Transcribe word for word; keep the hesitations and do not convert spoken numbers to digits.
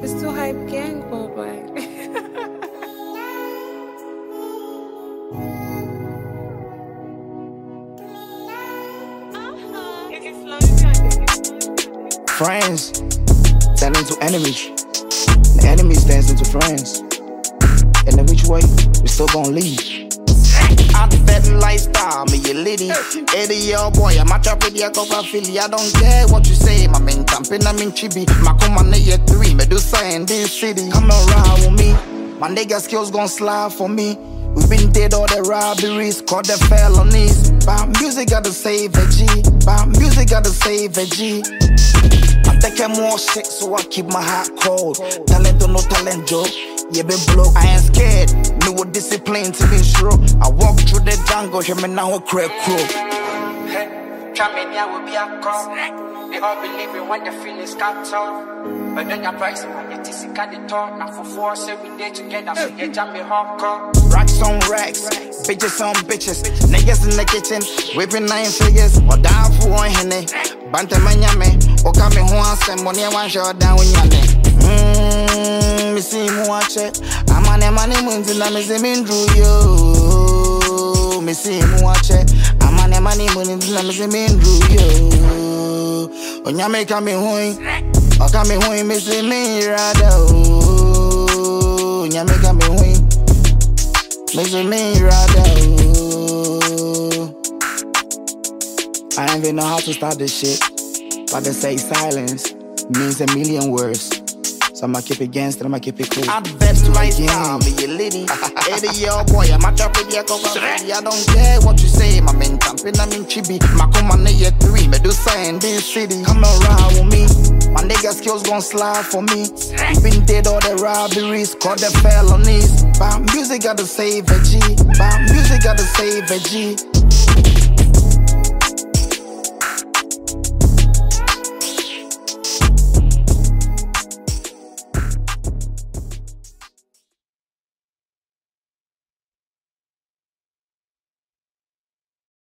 It's too hype gang, boy. Friends turn into enemies. The enemies turn into friends. And in which way we still gon' leave? I'm fed lifestyle, me a lady. eighty year boy, I'm a trap with your cover Philly. I don't care what you say, my main campaign, I'm in Chibi. My command year three, Medusa in this city. Come around with me, my nigga skills gon' slide for me. We been dead all the robberies, caught the felonies. But music gotta save a G. But music gotta save a G. I'm taking more shit, so I keep my heart cold. Talent or no talent, Joe. Yeah, be blow. I ain't scared. Me with discipline to be sure. I walk through the jungle, hear me now a crack crew. Hey, try me now will be a call. They all believe it when the feelings start tough. But then your price when you T C got the talk. Now for four, every day together, so you jam me hardcore. Racks on racks, bitches on bitches. Niggas in the kitchen, whipping nine figures. Or down for one henny. Bantamanyame, or coming home and send money one shot down with yame. Mmm, me see me watch it. I'm on a money moons and I'm missing through you. Me see me watch it. I'm on a money moons and I'm missing through you. When you make me home, or come me home, me see me rather. When you make me home, me see me rather. I don't even know how to start this shit, but they say silence means a million words. So I'ma keep it gangster, I'ma keep it cool. I'm the best lifestyle, me a lady. eighty year boy, I'm a trap with your cover. I don't care what you say, my main campaign, I'm in Chibi. My command year three, Medusa in this city. Come around with me, my nigga skills gon' slide for me. We been dead all the robberies, caught the felonies. But music gotta save a G. But music gotta save a G.